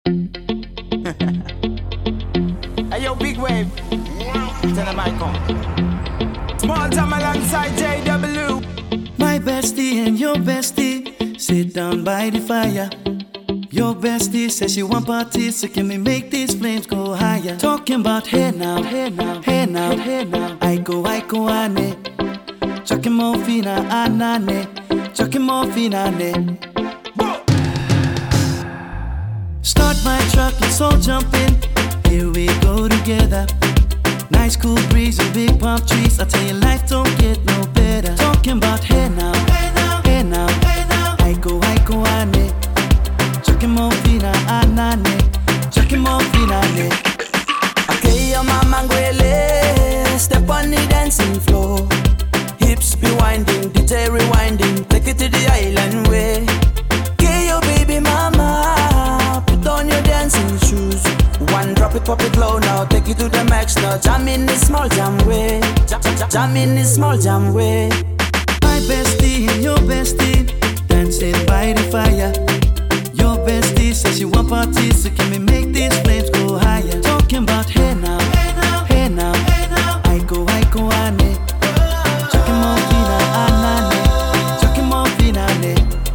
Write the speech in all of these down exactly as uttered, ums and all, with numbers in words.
Hey yo, big wave. Tell them I come. Small time alongside J W. My bestie and your bestie sit down by the fire. Your bestie says she want parties, so can we make these flames go higher? Talking about hey now, hey now, hey now, hey now. I go, I go, ane. Chucking more fina, anane. Chucking more fina, ane. Start my truck, let's all jump in. Here we go together. Nice cool breeze and big palm trees. I tell you, life don't get no better. Talking about hey now, hey now, hey now, hey now. I go, I go, ane. Chucking more fina, anane. Chucking more fina, ane. Okay, your mama ngwele. Step on the dancing floor. Hips be winding, D J rewinding. Take it to the island way. Okay, your baby mama. Put on your dancing shoes. One drop it, pop it low now. Take it to the max now. Jam in this small jam way. Jam, jam, jam in this small jam way. My bestie and your bestie dancing by the fire. Your bestie says she want parties, so can we make these flames go higher? Talking about hey now, hey now, hey now, hey now. I go, I go, ane. Chucking more fina, anane. Chucking more fina, ane.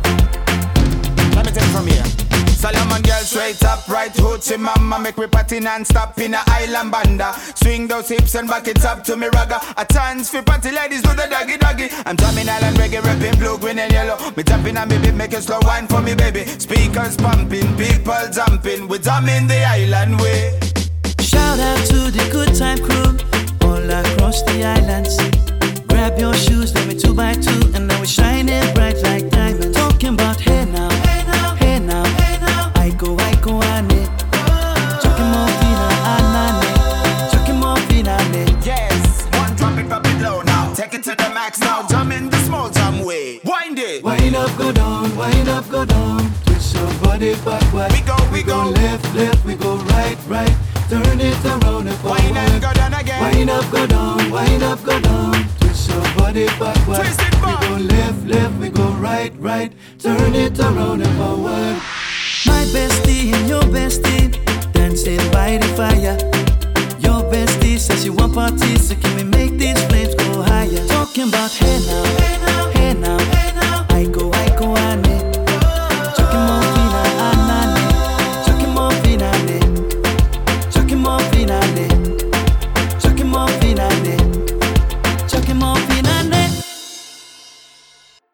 Let me take it from here. Solomon girl straight up, right hoochie mama. Make me party non-stop in a island banda. Swing those hips and back it up to me ragga. A chance for party ladies do the doggy doggy. I'm jamming island reggae, rapping blue, green and yellow. Me jumping and me beat, make a slow wine for me baby. Speakers pumping, people jumping. We jamming the island way. Shout out to the good time crew all across the islands. Grab your shoes, let me two by two, and now we're shining bright like diamonds. Talking about hey now, hey now, hey now, hey now. I go, I go, ane. Chucking more fina, anane. Chucking more fina, ane. Yes, one drop it, drop it low now. Take it to the max now. Jam in the small jam way. Wind it. Wind up, go down, wind up, go down. Twist your body backward. We go, we, we go. go left, left, we go right, right. Turn it around and forward. Wind and go down again. Wind up, go down, wind up, go down. Twist your body backward. Twist it back. We go left, left, we go right, right. Turn it around and forward. My bestie and your bestie dancing by the fire. Your bestie says she want parties, so can we make these flames go higher? Talking about hey now, hey now,